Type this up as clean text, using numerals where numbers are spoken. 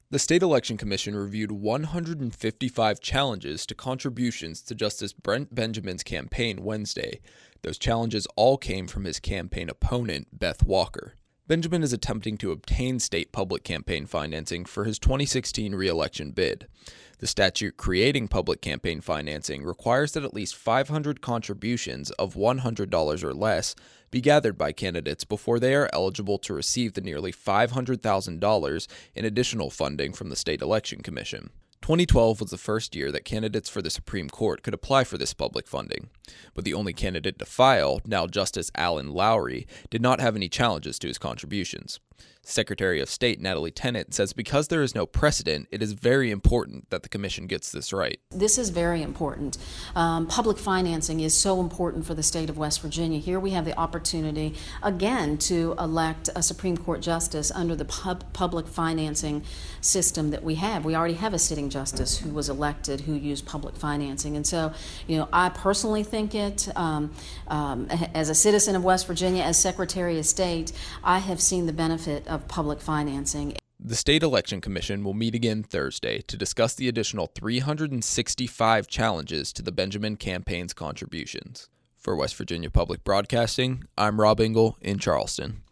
The State Election Commission reviewed 155 challenges to contributions to Justice Brent Benjamin's campaign Wednesday. Those challenges all came from his campaign opponent, Beth Walker. Benjamin is attempting to obtain state public campaign financing for his 2016 re-election bid. The statute creating public campaign financing requires that at least 500 contributions of $100 or less be gathered by candidates before they are eligible to receive the nearly $500,000 in additional funding from the State Election Commission. 2012 was the first year that candidates for the Supreme Court could apply for this public funding, but the only candidate to file, now Justice Alan Lowry, did not have any challenges to his contributions. Secretary of State Natalie Tennant says because there is no precedent, it is very important that the commission gets this right. This is very important. Public financing is so important for the state of West Virginia. Here we have the opportunity, again, to elect a Supreme Court justice under the public financing system that we have. We already have a sitting justice who was elected who used public financing. And so, I personally think it, as a citizen of West Virginia, as Secretary of State, I have seen the benefit of public financing. The State Election Commission will meet again Thursday to discuss the additional 365 challenges to the Benjamin campaign's contributions. For West Virginia Public Broadcasting, I'm Rob Engel in Charleston.